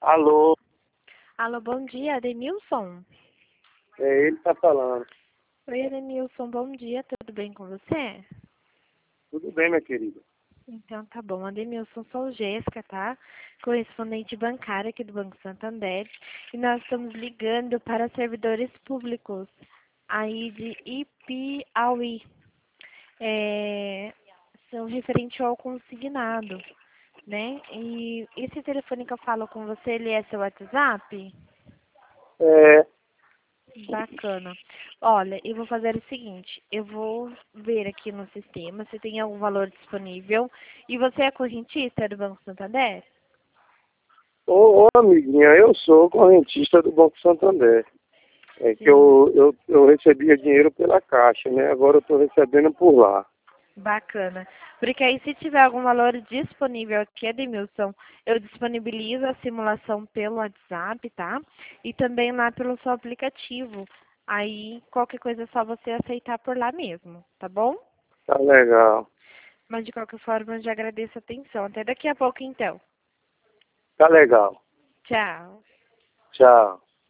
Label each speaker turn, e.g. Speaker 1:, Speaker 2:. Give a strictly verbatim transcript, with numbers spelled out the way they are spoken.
Speaker 1: Alô,
Speaker 2: Alô, bom dia, Ademilson.
Speaker 1: é ele que tá falando.
Speaker 2: Oi, Ademilson, bom dia, tudo bem com você?
Speaker 1: Tudo bem, minha querida?
Speaker 2: Então tá bom, Ademilson, sou Jéssica, tá? Correspondente bancária aqui do Banco Santander. E nós estamos ligando para servidores públicos aí de Ipiauí. É, são referente ao consignado, né? E esse telefone que eu falo com você, ele é seu WhatsApp?
Speaker 1: É,
Speaker 2: Bacana. Olha, eu vou fazer o seguinte, eu vou ver aqui no sistema se tem algum valor disponível. E você é correntista do Banco Santander?
Speaker 1: ô, ô amiguinha, eu sou correntista do Banco Santander. É que
Speaker 2: Sim.
Speaker 1: eu, eu, eu recebia dinheiro pela Caixa, né? Agora eu tô recebendo por lá.
Speaker 2: Bacana. Porque aí se tiver algum valor disponível aqui, Edmilson, eu disponibilizo a simulação pelo WhatsApp, tá? E também lá pelo seu aplicativo. Aí qualquer coisa é só você aceitar por lá mesmo, tá bom?
Speaker 1: Tá legal.
Speaker 2: Mas de qualquer forma, eu já agradeço a atenção. Até daqui a pouco então.
Speaker 1: Tá legal.
Speaker 2: Tchau.
Speaker 1: Tchau.